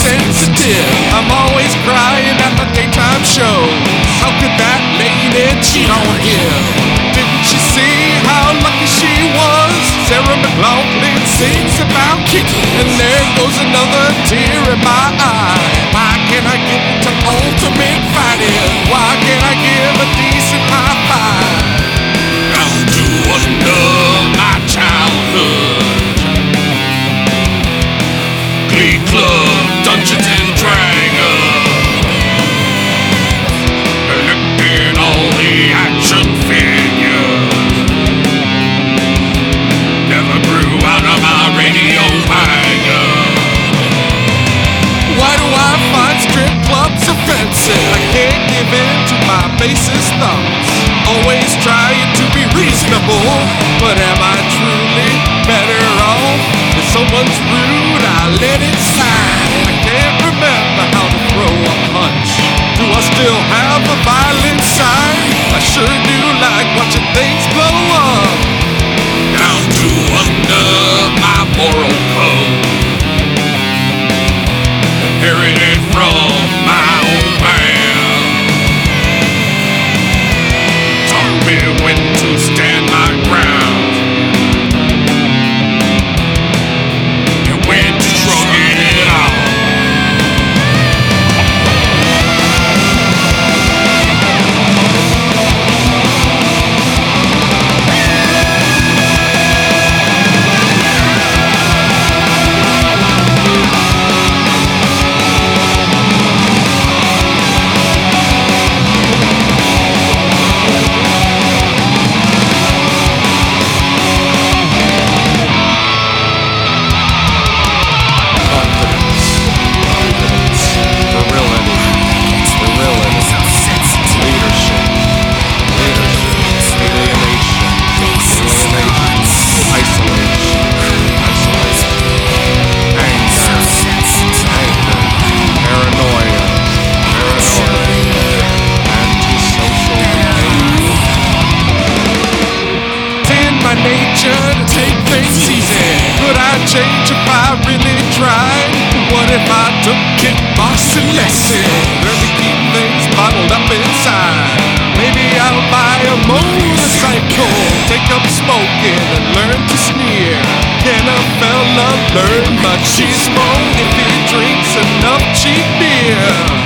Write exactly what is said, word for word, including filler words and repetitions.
sensitive. I'm always crying at the daytime show. How could that lady cheat on him? Didn't you see how lucky she was? Sarah McLachlan sings about kicking, and there goes another tear in my eye. Why can't I get to ultimate fighting? Why can't I give a decent high five? Down to under my childhood. Glee Club, Dungeons and Dragons. Collecting all the action figures. Never grew out of my radio wagon. Why do I find strip clubs offensive? I can't give in to my basest thoughts. Always trying to be reasonable, but am I truly better off? If someone's rude, I let it slide. I can't remember how to throw a punch. Do I still have a violent side? I sure do like watching things blow up. Down to under my moral code, inherited from my old man. Taught me when to stand my ground and when to shrug it off. Nature to take things easy. Could I change if I really tried? What if I took kickboxing lessons? Learn to keep things bottled up inside. Maybe I'll buy a motorcycle, take up smoking and learn to sneer. Can a fella learn much? She's smoked if he drinks enough cheap beer.